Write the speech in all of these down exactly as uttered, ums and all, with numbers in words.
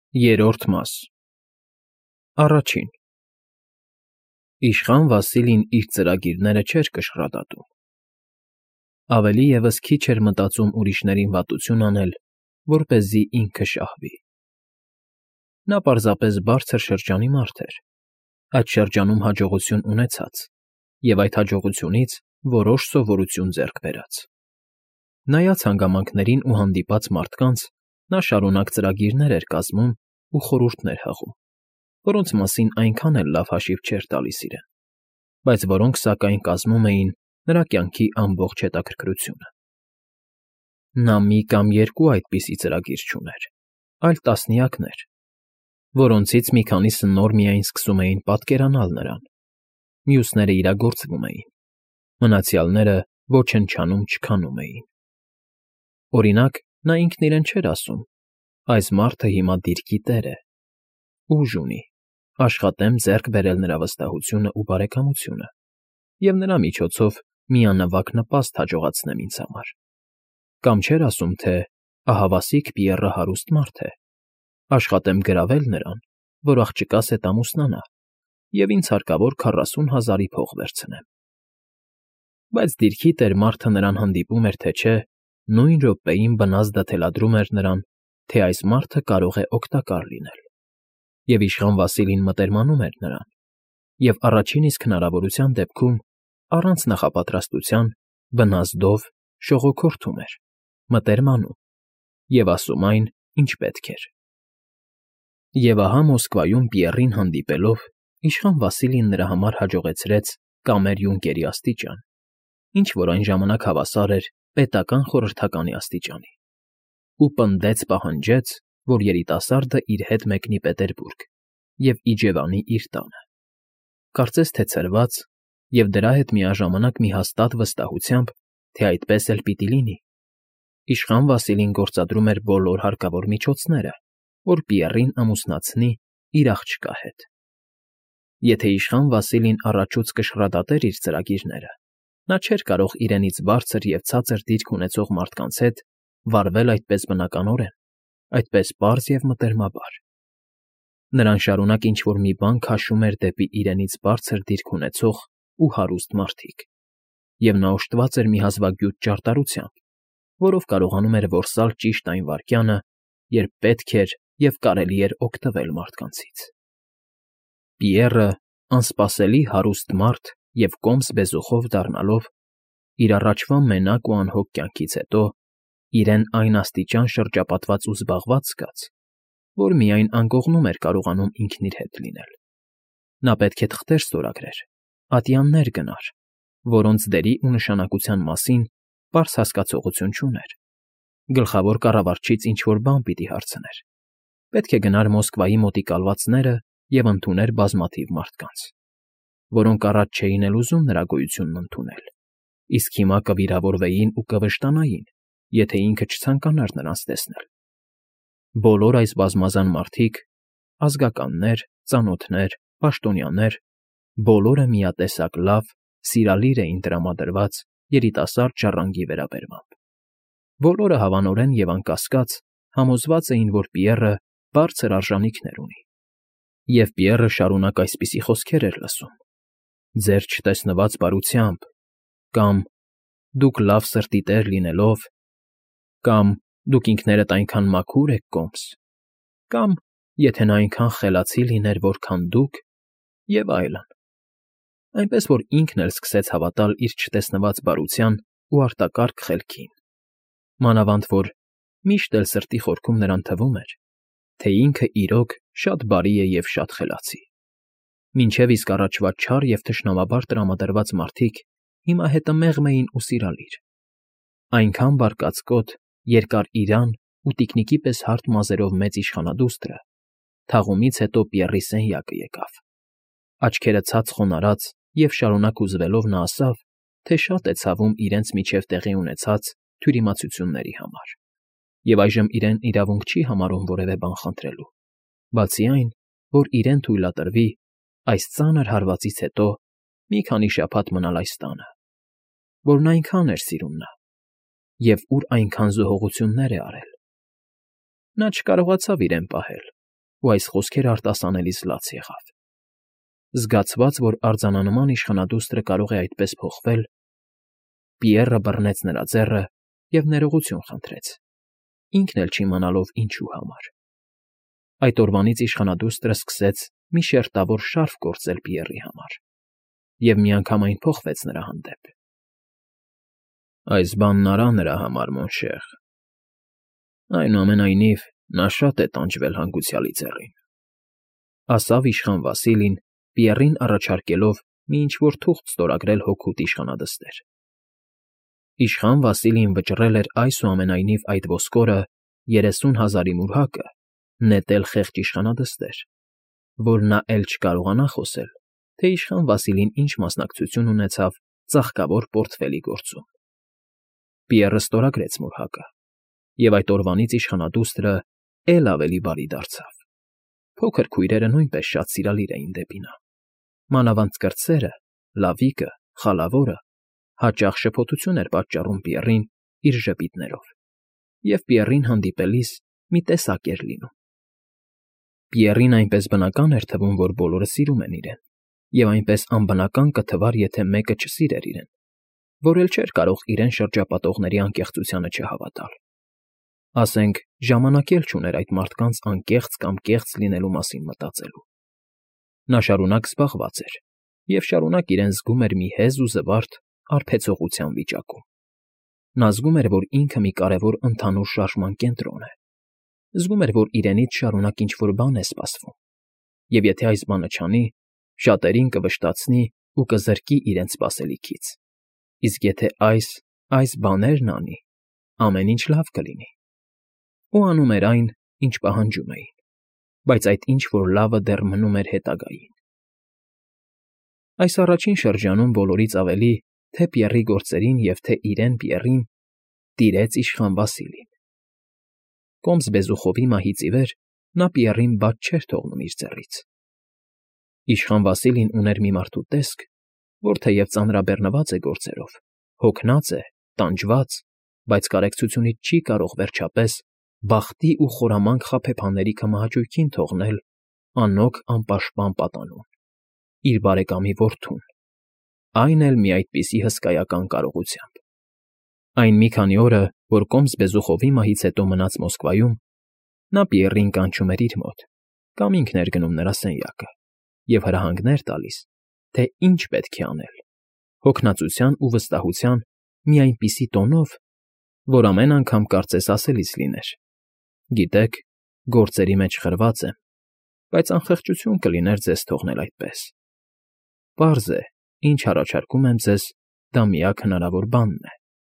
Երրորդ մաս Առաջին Իշխան Վասիլին իր ծրագիրները չէր կշռադատում, ավելի ևս քիչ էր մտածում ուրիշներին վատություն անել, որպեսզի ինքը շահվի. նա պարզապես բարձր շրջանի մարդ էր, այդ շրջանում հաջողություն ունեցած և այդ հաջողությունից որոշ սովորություն ձեռք բերած. նայած հանգամանքներին ու հանդիպած մարդկանց, նա շարունակ ծրագիրներ էր կազմում ու խորհուրդներ հղում, որոնց մասին այնքան էլ լավ հաշիվ չէր տալիս իրեն, բայց որոնք, սակայն, կազմում էին նրա կյանքի ամբողջ հետաքրքրությունը. նա մի կամ երկու այդպիսի ծրագիր չուներ, այլ տասնյակներ, որոնցից մի քանիսը նոր միայն սկսում էին պատկերանալ նրան, մյուսները իրագործվում էին, մնացյալները ոչնչանում֊չքանում էին. Օրինակ, նա ինքն իրեն չէր ասում. այս մարդը հիմա դիրքի տեր է, ուժ ունի, աշխատեմ ձեռք բերել նրա վստահությունն ու բարեկամությունը և նրա միջոցով միանվագ նպաստ հաջողացնեմ ինձ համար, կամ չէր ասում, թե ահավասիկ Պիեռը հարուստ մարդ է, աշխատեմ գրավել նրան, որ աղջկաս հետ ամուսնանա և ինձ հարկավոր քառասուն հազարի փող վերցնեմ. Բայց դիրքի տեր մարդը նրան հանդիպում էր թե չէ, նույն րոպեին բնազդը թելադրում էր նրան, թե այս մարդը կարող է օգտակար լինել, և իշխան Վասիլին մտերմանում էր նրան և առաջին իսկ հնարավորության դեպքում, առանց նախապատրաստության, բնազդով շողոքորթում էր, մտերմանում և ասում այն, ինչ պետք էր. Եվ ահա Մոսկվայում Պիեռին հանդիպելով, իշխան Վասիլին նրա համար հաջողեցրեց կամեր յունկերի աստիճան, ինչ֊որ այն ժամանակ հավասար էր պետական խորհրդականի աստիճանի, ու պնդեց֊պահանջեց, որ երիտասարդը իր հետ մեկնի Պետերբուրգ և իջևանի իր տանը, կարծես թե ցրված և դրա հետ միաժամանակ մի հաստատ վստահությամբ, թե այդպես էլ պիտի լինի, իշխան Վասիլին գործադրում էր բոլոր հարկավոր միջոցները, որ Պիեռին ամուսնացնի իր աղջկա հետ. եթե իշխան Վասիլին առաջուց կշռադատեր իր ծրագիրները, նա չէր կարող իրենից բարձր և ցածր դիրք ունեցող մարդկանց հետ վարվել այդպես բնականորեն, այդպես պարզ և մտերմաբար. նրան շարունակ ինչ֊որ մի բան քաշում էր դեպի իրենից բարձր դիրք ունեցող ու հարուստ մարդիկ, և նա օժտված էր մի հազվագյուտ ճարտարությամբ, որով կարողանում էր որսալ ճիշտ այն վայրկյանը, երբ պետք էր և կարելի էր օգտվել մարդկանցից։ Պիեռը, անսպասելի հարուստ մարդ և կոմս բեզուխով դառնալով, իր առաջվա մենակ ու անհոգ կյանքից հետո իրեն այն աստիճան շրջապատված ու զբաղված զգաց, որ միայն անկողնում էր կարողանում ինքն իր հետ լինել. նա պետք է թղթեր ստորագրեր, ատյաններ գնար, որոնց դերի ու նշանակության մասին պարզ հասկացողություն չուներ, գլխավոր կառավարչից ինչ֊որ բան պիտի հարցներ, պետք է գնար Մոսկվայի մոտիկալվածները և ընդուներ բազմաթիվ մարդկանց, որոնք առաջ չէին էլ ուզում նրա գոյությունն ընդունել, իսկ հիմա կվիրավորվեին ու կվշտանային, եթե ինքը չցանկանար նրանց տեսնել. բոլոր այս բազմազան մարդիկ, ազգականներ, ծանոթներ, պաշտոնյաներ, բոլորը միատեսակ լավ, սիրալիր էին տրամադրված երիտասարդ ժառանգի վերաբերմամբ, բոլորը հավանորեն և անկասկած համոզված էին, որ Պիեռը բարձր արժանիքներ ունի, և Պիեռը շարունակ այսպիսի խոսքեր էր լսում. ձեր չտեսնված բարությամբ, կամ դուք լավ սրտի տեր լինելով, կամ դուք ինքներդ այնքան մաքուր եք կոմս, կամ եթե նա այնքան խելացի լիներ, որքան դուք, և այլն, այնպես որ ինքն էլ սկսեց հավատալ իր չտեսնված բարության ու արտակարգ խելքին, մանավանդ որ միշտ էլ սրտի խորքում նրան թվում էր, թե ինքը իրոք շատ բարի է և շատ խելացի, մինչև իսկ առաջվա չար և թշնամաբար տրամադրված մարդիկ հիմա հետը մեղմ էին ու սիրալիր, այնքան բարկացկոտ, երկար իրան ու տիկնիկի պես հարթ մազերով մեծ իշխանադուստրը թաղումից հետո Պիեռի սենյակը եկավ, աչքերը ցած խոնարհած և շարունակ հուզվելով նա ասավ, թե շատ է ցավում իրենց միջև տեղի ունեցած թյուրիմացությունների համար, և այժմ իրեն իրավունք չի համարում որևէ բան խնդրելու, բացի այն, որ իրեն թույլատրվի այս ծանր հարվածից հետո մի քանի շաբաթ մնալ այս տանը, որն այնքան էր սիրում նա, և ուր այնքան զոհողություններ է արել. նա չկարողացավ իրեն պահել ու այս խոսքերը արտասանելիս լաց եղավ։ Զգացված, որ արձանանման իշխանադուստրը կարող է այդպես փոխվել, Պիեռը բռնեց նրա ձեռը և ներողություն խնդրեց, ինքն էլ չիմանալով ինչու համար։ Այդ օրվանից իշխանադուստրը սկսեց մի շերտավոր շարֆ գործել Պիեռի համար, և միանգամայն փոխվեց նրա հանդեպ։ «Այս բանն արա նրա համար, մոնշեր, այնուամենայնիվ նա շատ է տանջվել հանգուցյալի ձեռին», ասավ իշխան Վասիլին, Պիեռին առաջարկելով մի ինչ֊որ թուղթ ստորագրել հօգուտ իշխանադստեր։ Իշխան Վասիլին վճռել էր այսուամենայնիվ այդ ոսկորը երեսուն հազարի մուրհակը նետել խեղճ իշխանադստեր, որ նա էլ չկարողանա խոսել, թե իշխան Վասիլին ինչ մասնակցություն ունեցավ ծաղկավոր պորտֆելի գործում։ Պիեռը ստորագրեց մուրհակը, և այդ օրվանից իշխանադուստրը էլ ավելի բարի դարձավ։ Փոքր քույրերը նույնպես շատ սիրալիր էին դեպի նա։ Մանավանդ կրտսերը, լավիկը, խալավորը հաճախ շփոթություն էր պատճառում Պիեռին իր ժպիտներով, և Պիեռին հանդիպելիս մի տեսակ էր լինում։ Պիեռին այնպես բնական էր թվում, որ բոլորը սիրում են իրեն, և այնպես անբնական կթվար, եթե մեկը չսիրեր իրեն, որ էլ չէր կարող իրեն շրջապատողների անկեղծությանը չհավատալ։ Ասենք, ժամանակ էլ չուներ այդ մարդկանց անկեղծ կամ կեղծ լինելու մասին մտածելու։ Նա շարունակ զբաղված էր և շարունակ իրեն զգում էր մի հեզ ու զվարթ արբեցողության վիճակում։ Նա զգում էր, որ ինքը մի կարևոր ընդհանուր շարժման կենտրոն է, զգում էր, որ իրենից շարունակ ինչ֊որ բան է սպասվում, և եթե այս բանը չանի, շատերին կվշտացնի ու կզրկի իրենց սպասելիքից, իսկ եթե այս, այս բաներն անի, ամեն ինչ լավ կլինի։ Ու անում էր այն, ինչ պահանջում էին, բայց այդ ինչ֊որ լավը դեռ մնում էր հետագային։ Այս առաջին շրջանում բոլորից ավելի թե Պիեռի գործերին և թե իրեն Պիեռին տիրեց իշխան Վասիլին։ Կոմս Բեզուխովի մահից ի վեր նա Պիեռին բաց չէր թողնում իր ձեռից։ Իշխան Վասիլին ուներ մի մարդու տեսք, որ թեև ծանրաբեռնված է գործերով, հոգնած է, տանջված, բայց կարեկցությունից չի կարող վերջապես բախտի ու խորամանկ խաբեբաների քմահաճույքին թողնել անօգ անպաշտպան պատանուն՝ իր բարեկամի որդուն, այն էլ մի այդպիսի հսկայական կարողությամբ։ Այն մի քանի օրը, որ Կոմս Բեզուխովի մահից հետո մնաց Մոսկվայում, նա Պիեռին կանչում էր իր մոտ կամ ինքն էր գնում նրա սենյակը և հրահանգներ տալիս, թե ինչ պետք է անել, հոգնածության ու վստահության մի այնպիսի տոնով, որ ամեն անգամ կարծես ասելիս լիներ. «Գիտեք, գործերի մեջ խրված եմ, բայց անխղճություն կլիներ ձեզ թողնել այդպես։ Պարզ է, ինչ առաջարկում եմ ձեզ, դա միակ հնարավոր բանն է»։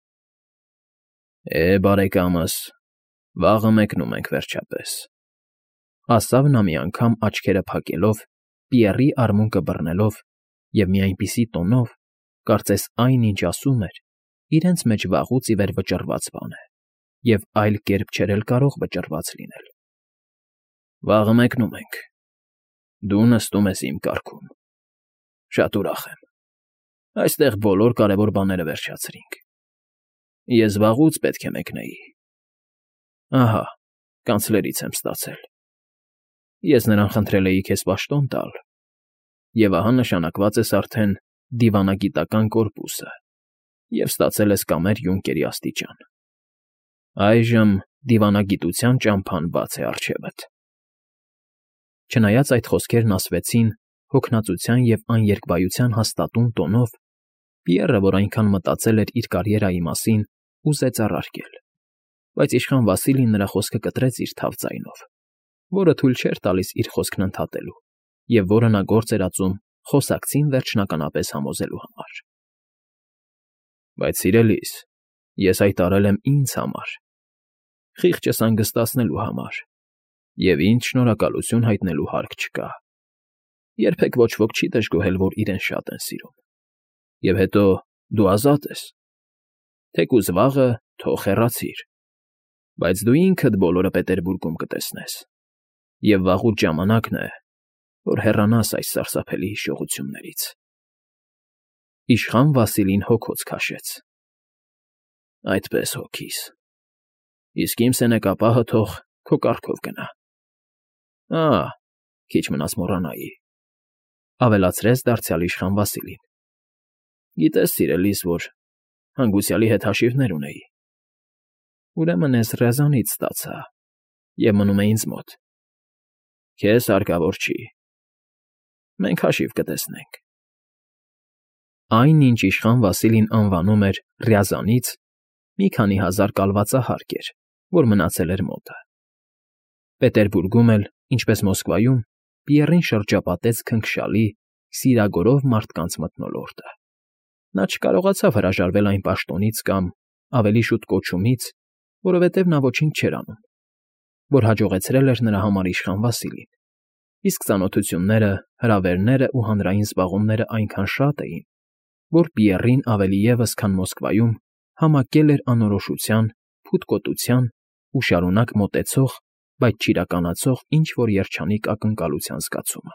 «Է, բարեկամս, վաղը մեկնում ենք վերջապես», ասավ նա մի անգամ աչքերը փակելով, Պիեռի արմունկը բռնելով և մի այնպիսի տոնով, կարծես այն, ինչ ասում էր, իրենց մեջ վաղուց ի վեր վճռված բան է, և այլ կերպ չէր էլ կարող վճռված լինել։ «Վաղը մեկնում ենք։ Դու նստում ես իմ կառքում։ Շատ ուրախ եմ։ Այստեղ բոլոր կարևոր բաները վերջացրինք։ Ես վաղուց պետք է մեկնեի։ Ահա, կանցլերից եմ ստացել։ Ես նրան խնդրել էի քեզ պաշտոն տալ, և ահա նշանակված ես արդեն դիվանագիտական կորպուսը և ստացել ես կամեր յունկերի աստիճան։ Այժմ դիվանագիտության ճամփան բաց է առջևդ»։ Չնայած այդ խոսքերն ասվեցին հոգնածության և աներկբայության հաստատուն տոնով, Պիեռը, որ այնքան մտածել էր իր կարիերայի մասին, ուզեց առարկել, բայց իշխան Վասիլին նրա խոսքը կտրեց իր թավ ձայնով, որը թույլ չէր տալիս իր խոսքն ընդհատելու և որը նա գործ էր ածում խոսակցին վերջնականապես համոզելու համար։ «Բայց, սիրելիս, ես այդ արել եմ ինձ համար, խիղճս հանգստացնելու համար, և ինձ շնորհակալություն հայտնելու հարկ չկա։ Երբեք ոչ ոք չի դժգոհել, որ իրեն շատ են սիրում։ Եվ հետո դու ազատ ես։ Թեկուզ վաղը թող հեռացիր, բայց դու ինքդ բոլորը Պետերբուրգում կտեսնես, և վաղուց ժամանակն է, որ հեռանաս այս սարսափելի հիշողություններից»։ Իշխան Վասիլին հոգոց քաշեց։ «Այդպես, հոգիս, իսկ իմ սենեկապահը թող քո կառքով գնա։ Ա՜, քիչ մնաց մոռանայի,֊ ավելացրեց դարձյալ իշխան Վասիլին։ Գիտես, սիրելիս, որ հանգուցյալի հետ հաշիվներ ունեի։ Ուրեմն ես Ռյազանից ստացա և մնում է ինձ մոտ։ Քեզ հարկավոր չի։ Մենք հաշիվ կտեսնենք։ Այն, ինչ իշխան Վասիլին անվանում էր Ռյազանից, մի քանի հազար կալվածահարկ էր, որ մնացել էր մոտը։ Պետերբուրգում էլ, ինչպես Մոսկվայում, Պիեռին շրջապատեց քնքշալի, սիրագորով մարդկանց մթնոլորտը։ Նա չկարողացավ հրաժարվել այն պաշտոնից կամ, ավելի շուտ, կոչումից, որովհետև նա ոչինչ չէր անում, որ հաջողեցրել էր նրա համար իշխան Վասիլին, իսկ ծանոթությունները, հրավերներն ու հանրային զբաղումներն այնքան շատ էին, որ Պիեռին ավելի ևս, քան Մոսկվայում, համակել էր անորոշության, փութկոտության ու շարունակ մոտեցող, բայց չիրականացող ինչ֊որ երջանիկ ակնկալության զգացումը։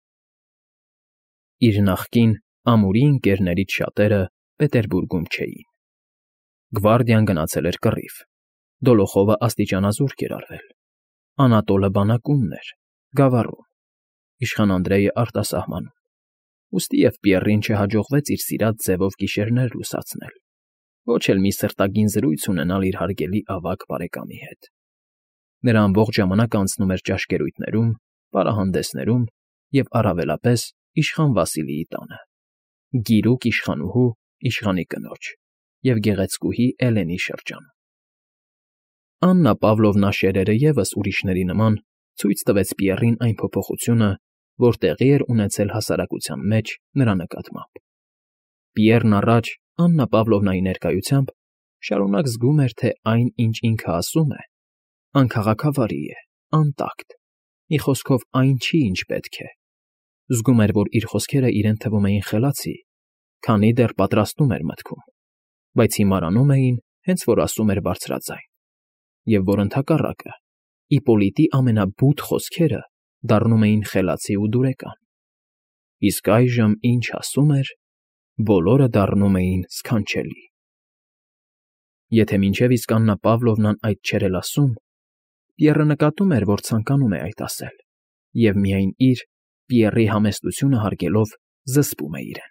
Իր նախկին, ամուրի ընկերներից շատերը Պետերբուրգում չէին։ Գվարդիան գնացել էր կռիվ, Դոլոխովը աստիճանազուրկ էր արվել, Անատոլը բանակումն էր, գավառում, իշխան Անդրեյը արտասահմանում, ուստի և Պիեռին չհաջողվեց իր սիրած ձևով գիշերներ լուսացնել, ոչ էլ մի սրտագին զրույց ունենալ իր հարգելի ավագ բարեկամի հետ։ Նրա ամբողջ ժամանակն անցնում էր ճաշկերույթներում, պարահանդեսներում և, առավելապես, իշխան Վասիլիի տանը, գիրուկ իշխանուհու, իշխանի կնոջ և գեղեցկուհի Էլենի շրջանում։ Աննա Պավլովնա շերերը ևս ուրիշների նման ցույց տվեց Պիեռին այն փոփոխությունը, որ տեղի էր ունեցել հասարակության մեջ նրա նկատմամբ։ Պիեռն առաջ, Աննա Պավլովնայի ներկայությամբ, շարունակ զգում էր, թե այն, ինչ ինքը ասում է, անքաղաքավարի է, անտակտ, մի խոսքով, այն չի, ինչ պետք է։ Զգում էր, որ իր խոսքերն իրեն թվում էին խելացի, քանի դեռ պատրաստում էր մտքում, բայց հիմար անում էին, հենց որ ասում էր բարձրաձայն, և որ ընդհակառակը, Իպոլիտի ամենաբութ խոսքերը դառնում էին խելացի ու դուրեկան, իսկ այժմ, ինչ ասում էր, բոլորը դառնում էին սքանչելի։ Եթե մինչև իսկ Աննա Պավլովնան այդ չէր էլ ասում, Պիեռը նկատում էր, որ ցանկանում է այդ ասել, և միայն իր՝ Պիեռի համեստությունը հարգելով, զսպում է իրեն։